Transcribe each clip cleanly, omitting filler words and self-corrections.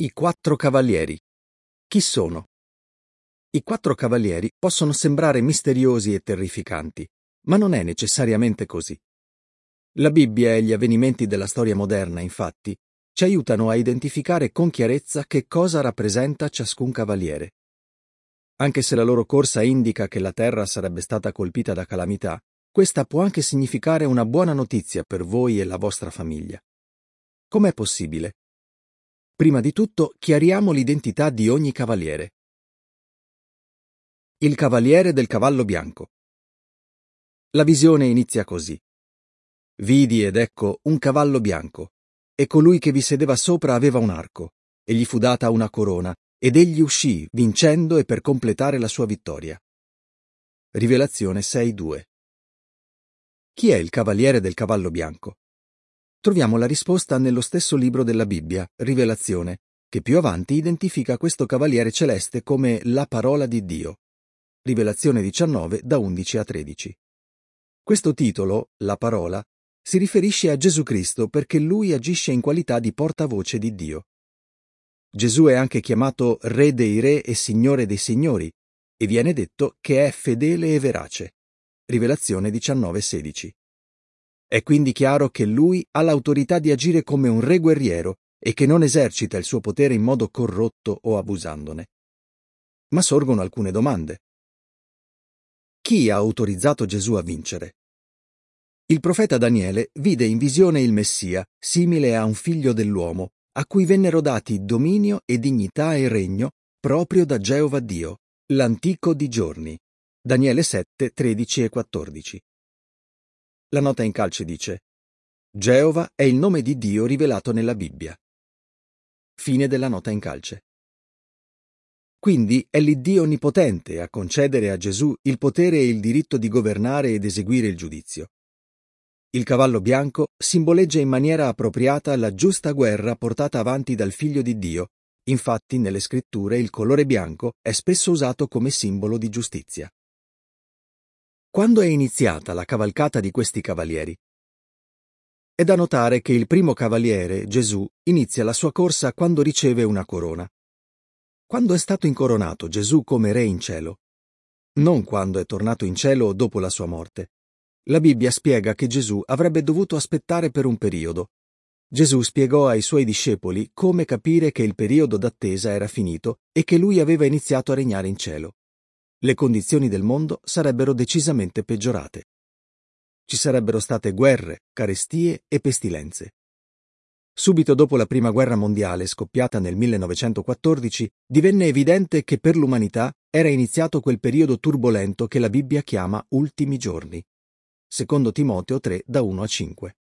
I quattro cavalieri. Chi sono? I quattro cavalieri possono sembrare misteriosi e terrificanti, ma non è necessariamente così. La Bibbia e gli avvenimenti della storia moderna, infatti, ci aiutano a identificare con chiarezza che cosa rappresenta ciascun cavaliere. Anche se la loro corsa indica che la terra sarebbe stata colpita da calamità, questa può anche significare una buona notizia per voi e la vostra famiglia. Com'è possibile? Prima di tutto, chiariamo l'identità di ogni cavaliere. Il cavaliere del cavallo bianco. La visione inizia così. Vidi ed ecco un cavallo bianco, e colui che vi sedeva sopra aveva un arco, e gli fu data una corona, ed egli uscì, vincendo e per completare la sua vittoria. Rivelazione 6:2. Chi è il cavaliere del cavallo bianco? Troviamo la risposta nello stesso libro della Bibbia, Rivelazione, che più avanti identifica questo cavaliere celeste come la parola di Dio. Rivelazione 19, da 11 a 13. Questo titolo, la parola, si riferisce a Gesù Cristo perché lui agisce in qualità di portavoce di Dio. Gesù è anche chiamato Re dei Re e Signore dei Signori, e viene detto che è fedele e verace. Rivelazione 19:16. È quindi chiaro che lui ha l'autorità di agire come un re guerriero e che non esercita il suo potere in modo corrotto o abusandone. Ma sorgono alcune domande. Chi ha autorizzato Gesù a vincere? Il profeta Daniele vide in visione il Messia, simile a un figlio dell'uomo, a cui vennero dati dominio e dignità e regno proprio da Geova Dio, l'antico di giorni. Daniele 7, 13 e 14. La nota in calce dice: Geova è il nome di Dio rivelato nella Bibbia. Fine della nota in calce. Quindi è l'Iddio onnipotente a concedere a Gesù il potere e il diritto di governare ed eseguire il giudizio. Il cavallo bianco simboleggia in maniera appropriata la giusta guerra portata avanti dal Figlio di Dio. Infatti, nelle scritture il colore bianco è spesso usato come simbolo di giustizia. Quando è iniziata la cavalcata di questi cavalieri? È da notare che il primo cavaliere, Gesù, inizia la sua corsa quando riceve una corona. Quando è stato incoronato Gesù come re in cielo? Non quando è tornato in cielo dopo la sua morte. La Bibbia spiega che Gesù avrebbe dovuto aspettare per un periodo. Gesù spiegò ai suoi discepoli come capire che il periodo d'attesa era finito e che lui aveva iniziato a regnare in cielo. Le condizioni del mondo sarebbero decisamente peggiorate. Ci sarebbero state guerre, carestie e pestilenze. Subito dopo la Prima Guerra Mondiale, scoppiata nel 1914, divenne evidente che per l'umanità era iniziato quel periodo turbolento che la Bibbia chiama ultimi giorni. Secondo Timoteo 3, da 1 a 5.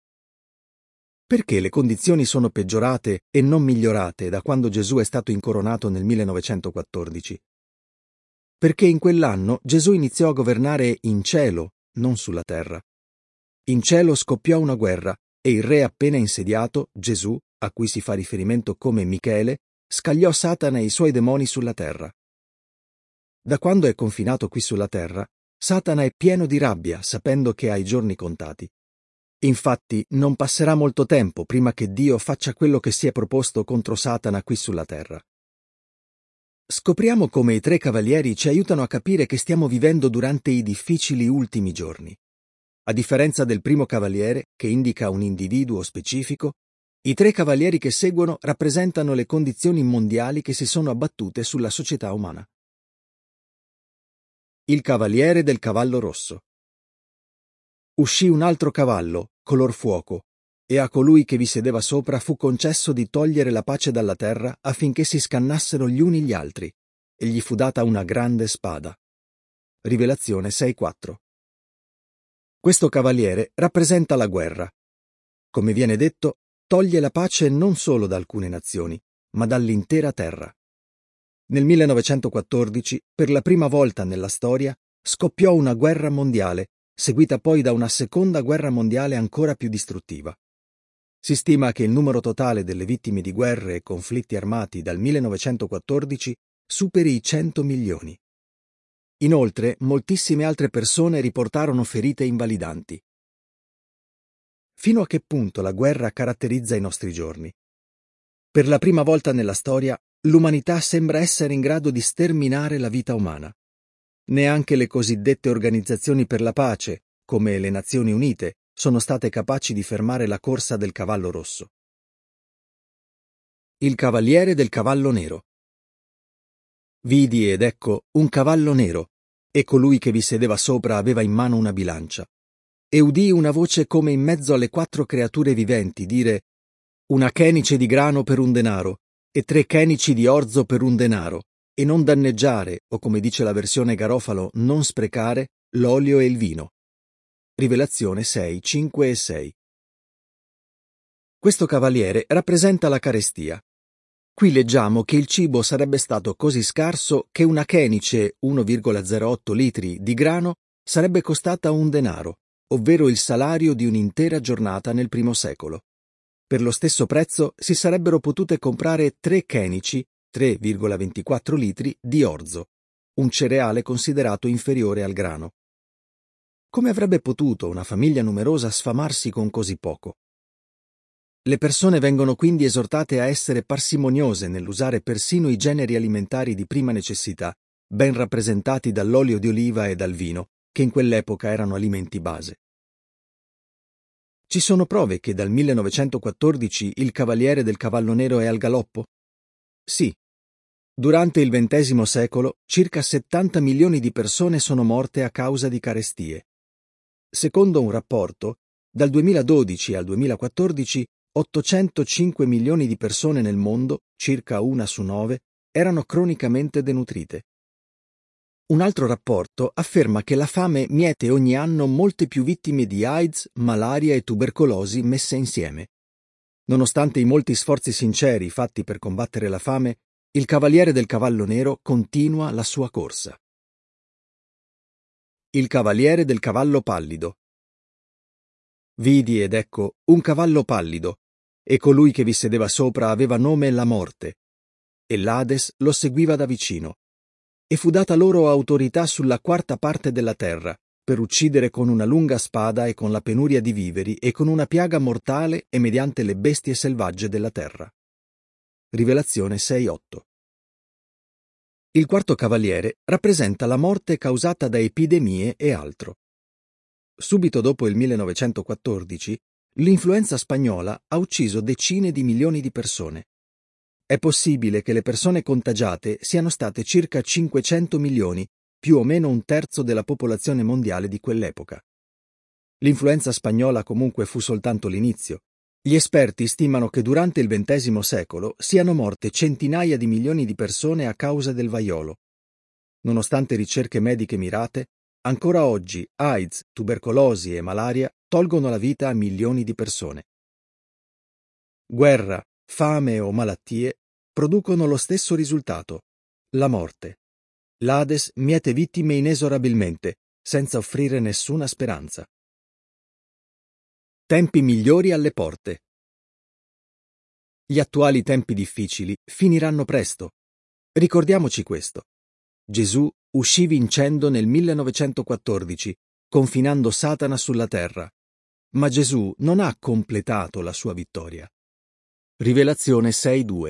Perché le condizioni sono peggiorate e non migliorate da quando Gesù è stato incoronato nel 1914? Perché in quell'anno Gesù iniziò a governare in cielo, non sulla terra. In cielo scoppiò una guerra e il re appena insediato, Gesù, a cui si fa riferimento come Michele, scagliò Satana e i suoi demoni sulla terra. Da quando è confinato qui sulla terra, Satana è pieno di rabbia, sapendo che ha i giorni contati. Infatti, non passerà molto tempo prima che Dio faccia quello che si è proposto contro Satana qui sulla terra. Scopriamo come i tre cavalieri ci aiutano a capire che stiamo vivendo durante i difficili ultimi giorni. A differenza del primo cavaliere, che indica un individuo specifico, i tre cavalieri che seguono rappresentano le condizioni mondiali che si sono abbattute sulla società umana. Il cavaliere del cavallo rosso. Uscì un altro cavallo, color fuoco, e a colui che vi sedeva sopra fu concesso di togliere la pace dalla terra affinché si scannassero gli uni gli altri, e gli fu data una grande spada. Rivelazione 6:4. Questo cavaliere rappresenta la guerra. Come viene detto, toglie la pace non solo da alcune nazioni, ma dall'intera terra. Nel 1914, per la prima volta nella storia, scoppiò una guerra mondiale, seguita poi da una seconda guerra mondiale ancora più distruttiva. Si stima che il numero totale delle vittime di guerre e conflitti armati dal 1914 superi i 100 milioni. Inoltre, moltissime altre persone riportarono ferite invalidanti. Fino a che punto la guerra caratterizza i nostri giorni? Per la prima volta nella storia, l'umanità sembra essere in grado di sterminare la vita umana. Neanche le cosiddette organizzazioni per la pace, come le Nazioni Unite, sono state capaci di fermare la corsa del cavallo rosso. Il cavaliere del cavallo nero. Vidi ed ecco un cavallo nero, e colui che vi sedeva sopra aveva in mano una bilancia. E udii una voce come in mezzo alle 4 creature viventi dire: una chenice di grano per un denaro, e 3 chenici di orzo per un denaro, e non danneggiare, o come dice la versione Garofalo, non sprecare, l'olio e il vino. Rivelazione 6, 5 e 6. Questo cavaliere rappresenta la carestia. Qui leggiamo che il cibo sarebbe stato così scarso che una chenice, 1,08 litri, di grano sarebbe costata un denaro, ovvero il salario di un'intera giornata nel primo secolo. Per lo stesso prezzo si sarebbero potute comprare 3 chenici, 3,24 litri, di orzo, un cereale considerato inferiore al grano. Come avrebbe potuto una famiglia numerosa sfamarsi con così poco? Le persone vengono quindi esortate a essere parsimoniose nell'usare persino i generi alimentari di prima necessità, ben rappresentati dall'olio di oliva e dal vino, che in quell'epoca erano alimenti base. Ci sono prove che dal 1914 il cavaliere del cavallo nero è al galoppo? Sì. Durante il XX secolo circa 70 milioni di persone sono morte a causa di carestie. Secondo un rapporto, dal 2012 al 2014 805 milioni di persone nel mondo, circa 1 su 9, erano cronicamente denutrite. Un altro rapporto afferma che la fame miete ogni anno molte più vittime di AIDS, malaria e tubercolosi messe insieme. Nonostante i molti sforzi sinceri fatti per combattere la fame, il cavaliere del cavallo nero continua la sua corsa. Il cavaliere del cavallo pallido. Vidi ed ecco un cavallo pallido, e colui che vi sedeva sopra aveva nome la morte, e l'Ades lo seguiva da vicino. E fu data loro autorità sulla 4ª parte della terra, per uccidere con una lunga spada e con la penuria di viveri e con una piaga mortale e mediante le bestie selvagge della terra. Rivelazione 6:8. Il quarto cavaliere rappresenta la morte causata da epidemie e altro. Subito dopo il 1914, l'influenza spagnola ha ucciso decine di milioni di persone. È possibile che le persone contagiate siano state circa 500 milioni, più o meno un terzo della popolazione mondiale di quell'epoca. L'influenza spagnola comunque fu soltanto l'inizio. Gli esperti stimano che durante il XX secolo siano morte centinaia di milioni di persone a causa del vaiolo. Nonostante ricerche mediche mirate, ancora oggi AIDS, tubercolosi e malaria tolgono la vita a milioni di persone. Guerra, fame o malattie producono lo stesso risultato, la morte. L'Ades miete vittime inesorabilmente, senza offrire nessuna speranza. Tempi migliori alle porte. Gli attuali tempi difficili finiranno presto. Ricordiamoci questo. Gesù uscì vincendo nel 1914, confinando Satana sulla terra. Ma Gesù non ha completato la sua vittoria. Rivelazione 6:2.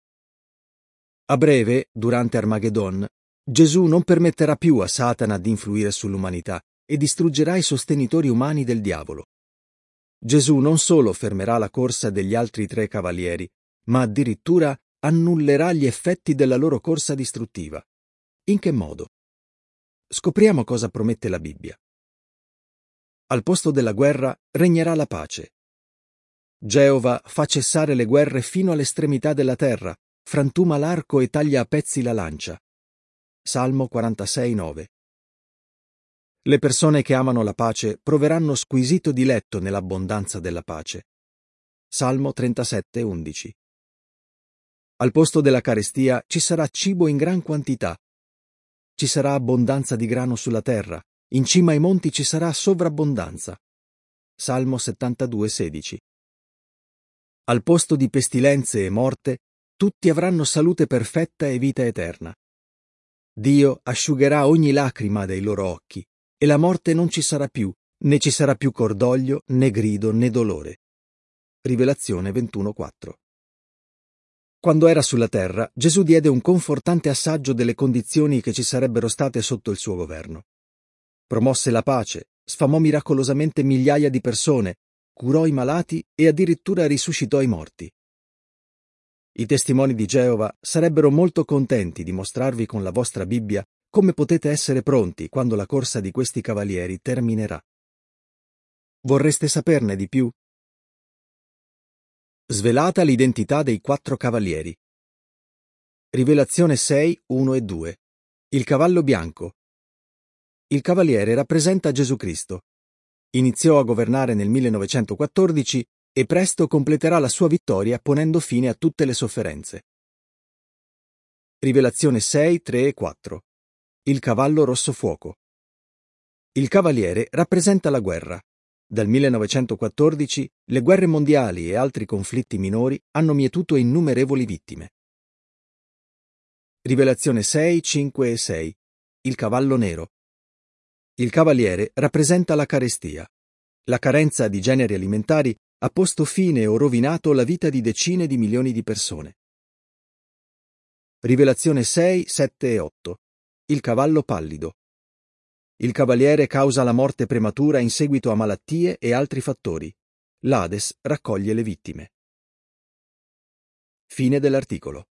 A breve, durante Armageddon, Gesù non permetterà più a Satana di influire sull'umanità e distruggerà i sostenitori umani del diavolo. Gesù non solo fermerà la corsa degli altri 3 cavalieri, ma addirittura annullerà gli effetti della loro corsa distruttiva. In che modo? Scopriamo cosa promette la Bibbia. Al posto della guerra regnerà la pace. Geova fa cessare le guerre fino all'estremità della terra, frantuma l'arco e taglia a pezzi la lancia. Salmo 46:9. Le persone che amano la pace proveranno squisito diletto nell'abbondanza della pace. Salmo 37:11. Al posto della carestia ci sarà cibo in gran quantità. Ci sarà abbondanza di grano sulla terra, in cima ai monti ci sarà sovrabbondanza. Salmo 72:16. Al posto di pestilenze e morte, tutti avranno salute perfetta e vita eterna. Dio asciugherà ogni lacrima dai loro occhi, e la morte non ci sarà più, né ci sarà più cordoglio, né grido, né dolore. Rivelazione 21:4. Quando era sulla terra, Gesù diede un confortante assaggio delle condizioni che ci sarebbero state sotto il suo governo. Promosse la pace, sfamò miracolosamente migliaia di persone, curò i malati e addirittura risuscitò i morti. I testimoni di Geova sarebbero molto contenti di mostrarvi con la vostra Bibbia come potete essere pronti quando la corsa di questi cavalieri terminerà. Vorreste saperne di più? Svelata l'identità dei 4 cavalieri. Rivelazione 6, 1 e 2. Il cavallo bianco. Il cavaliere rappresenta Gesù Cristo. Iniziò a governare nel 1914 e presto completerà la sua vittoria ponendo fine a tutte le sofferenze. Rivelazione 6, 3 e 4. Il cavallo rosso fuoco. Il cavaliere rappresenta la guerra. Dal 1914 le guerre mondiali e altri conflitti minori hanno mietuto innumerevoli vittime. Rivelazione 6, 5 e 6. Il cavallo nero. Il cavaliere rappresenta la carestia. La carenza di generi alimentari ha posto fine o rovinato la vita di decine di milioni di persone. Rivelazione 6, 7 e 8. Il cavallo pallido. Il cavaliere causa la morte prematura in seguito a malattie e altri fattori. L'Hades raccoglie le vittime. Fine dell'articolo.